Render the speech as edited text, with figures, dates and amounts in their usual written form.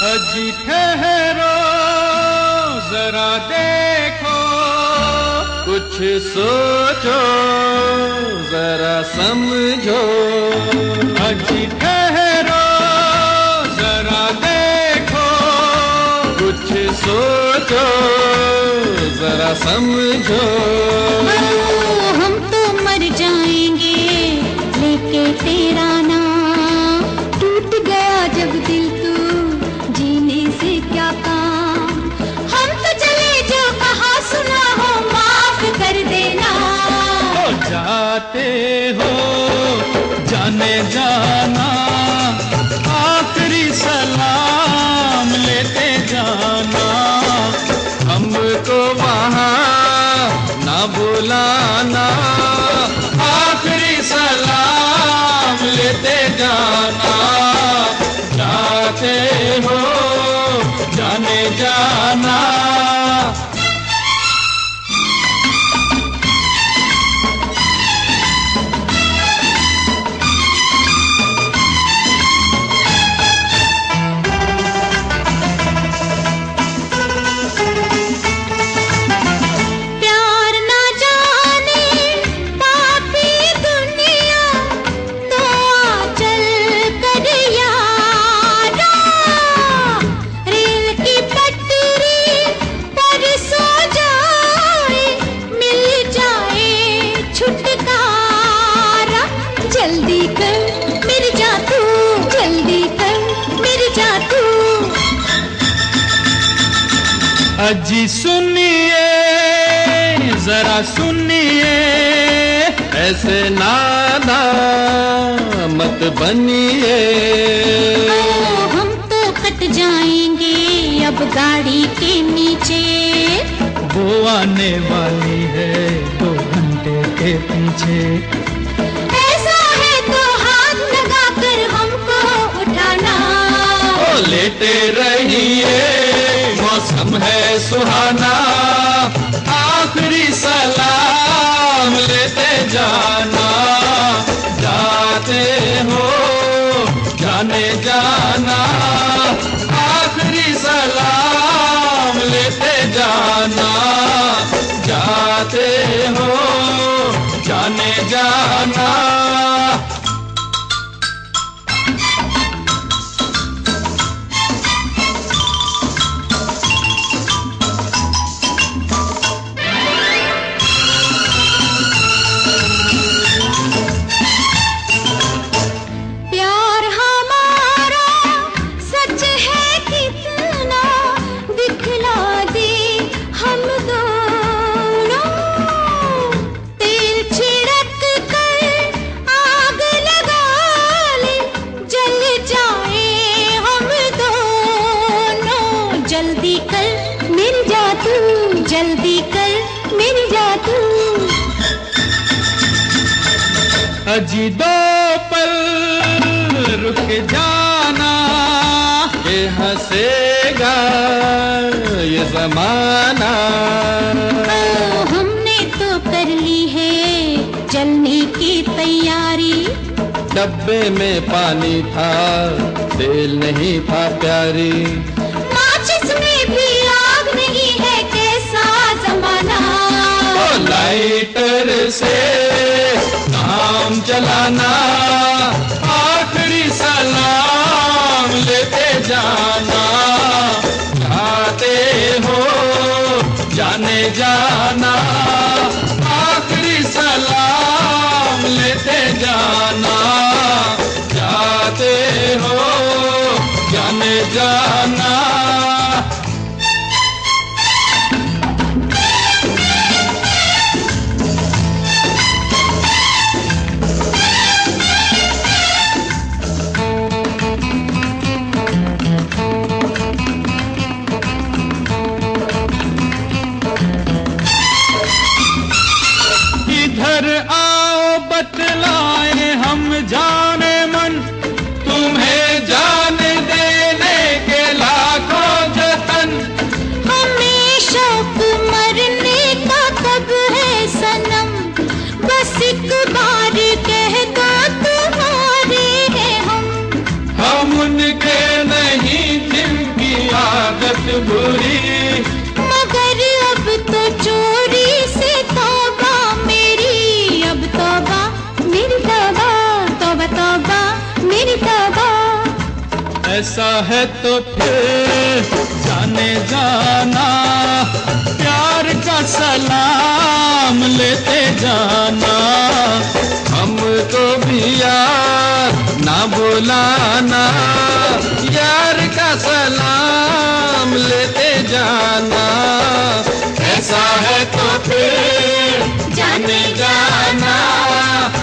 अजी ठहरो जरा देखो, कुछ सोचो जरा समझो। अजी ठहरो जरा देखो, कुछ सोचो जरा समझो। हम तो मर जाएंगे लेके तेरा नाम, टूट गया जब दिल तू जीने से क्या काम। हम तो चले जो कहा सुना हो माफ कर देना। हो जाते हो जाने जाना, आखिरी सलाम लेते जाना। हमको वहाँ ना बुलाना, आखिरी सलाम लेते जाना। जाते हो जाने जाना। जल्दी कर मेरे जादू, जल्दी कर मेरे जादू। अजी सुनिए जरा सुनिए, ऐसे नादा मत बनिए। हम तो कट जाएंगे अब गाड़ी के नीचे, वो आने वाली है 2 घंटे के पीछे। लेटे रहिए मौसम है सुहाना, आखिरी सलाम लेते जाना। जाते हो जाने जाना, आखिरी सलाम लेते जाना। जाते हो जाने जाना। जल्दी कर मेरे जादू, जल्दी कर मेरे जादू। अजी 2 पल रुक जाना, ये हंसेगा ये जमाना। हमने तो कर ली है चलने की तैयारी। डब्बे में पानी था तेल नहीं था प्यारी, इसमें भी आग नहीं है कैसा जमाना। लाइटर से काम चलाना, आखिरी सलाम लेते जाना। जाते हो जाने जाना, आखिरी सलाम लेते जाना। जाते हो जाने जाना। इधर आओ बतलाए हम जाने मन, तुम्हें जान देने के लायक ऐसा है तो फिर जाने जाना, प्यार का सलाम लेते जाना। हमको भी यार ना बुलाना, यार का सलाम लेते जाना। ऐसा है तो फिर जाने जाना,